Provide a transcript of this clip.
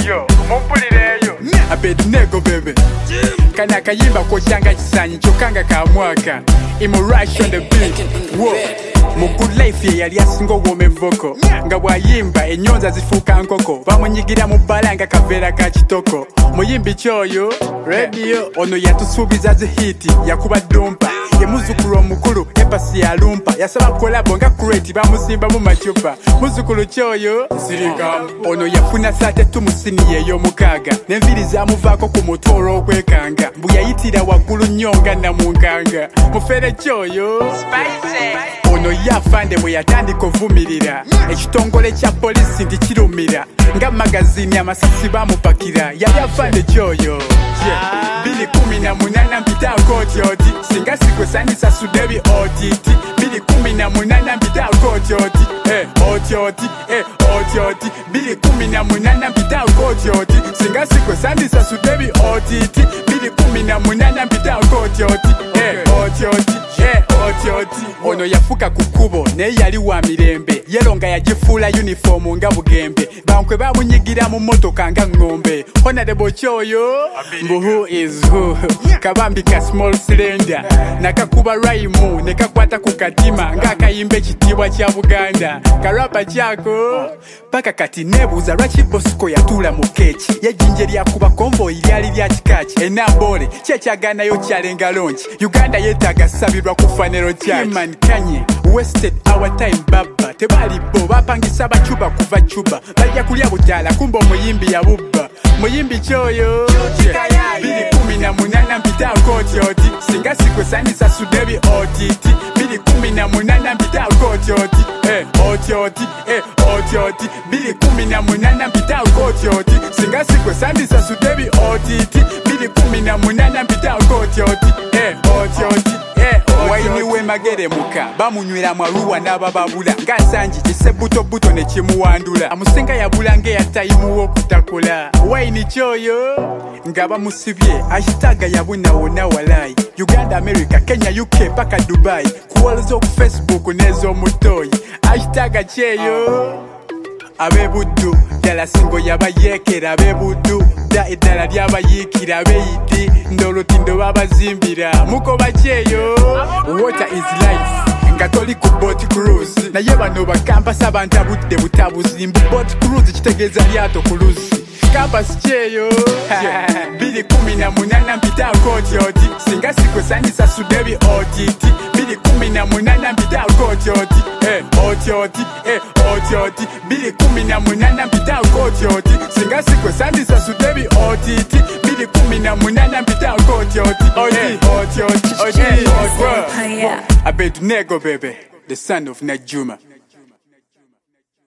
yo mumpulireyo Abednego baby kana kayimba koshanga kisanyi chokanga ka mwaka Imurush on the beat Whoa mu good life ye yali asinga obwomevoko nga bwayimba enyonza zifuuka nkoko bamunyigira mu balanga kaveera ka kitoko muyimbi kyoyo radio ono yatusuubiza zihiti yakuba dumpa ye muzukulu omukulu epasi ya lumpa yasaba kolabo nga kureti bamusimba mu macupa muzukulu kyoyo zirikamu ono yafuna sate tumusini yeyo mukaaga n'enviri zamuvaako ku mutwe olw'okwekanga mbu yayitira waggulu nyonga namunkanga mufere kyoyo ono yafande bwe yatandika ovumirira ekitongole kya polisi nti kirumira nga magazini amasasi bamupakira yali afande kyoyo 2018 mpitaako otyoti singa sikwesanisa sudebi otiti 2018 mpitaako otyoti otyoti otyoti 2018 mpitaako otyoti singa sikwesanisa sudebi otiti 2018 mpitaako otyoti otyoti otyoti ono yafuka ku kkubo naye yali wa mirembe yelonga yagifuula uniform nga bugembe bankwe bamunyigira mu mmotoka nga ng'ombe honorable kyoyo mbu who is who kabambika small cylinder nakakuba raimu ne kakwata ku katima ng'akayimba ekitiibwa kya buganda karapa kyako paka kati nebuuza lwaki bosco yatuula mu keeki yejjinje lyakuba konvoyi lyali lya kikaaki enambole kyekyagaanayo kyalenga lonki uganda yeetaaga sabirwa ku fanero kyaki kanye wasted our time baba tebali bo bapangisa bacuba kuva cuba bajja kulya butaala kumba omuyimbi yabubba muyimbi kyoyo 2018 mpitaako otyoti singa sikwesanisa sudebi otiti 2018 mpitaako otyoti otyoti otyoti 2018 mpitaako otyoti singa sikwesanisa sudebi otiti 2018 mpitaako otyoti otyoti waini we magere muka bamunywera mwaluwa n'abababula nga nsangi kisebutobuto ne kimuwandula amusenga yabula ng'eyatayimu w'okutakula waini kyoyo nga bamusibye ashitaga yabuna wonna walayi Uganda, America, Kenya, UK paka Dubai kuwalo z'oku Facebook n'ez'omutoyi ashitaga kyeyo abebuddu ddala singo yabayeekera abebuddu dda eddala lyabayiikira abeyidi ndolutindo babazimbira mukoba kyeyo water is life nga toli ku boat cruise naye bano bakampasa bantabudde butabuzi mbu boat cruise kitegeeza lyato ku luzzi kampasi kyeyo 2018 mpitaako otyoti singa sikwesanisa sudebi otiti 2018 mpitaako otyoti otyoti otyoti 2018 mpitaako otyoti singa sikwesanisa sudebi otiti 2018 mpitaako otyoti otyoti Abednego baby the son of Najuma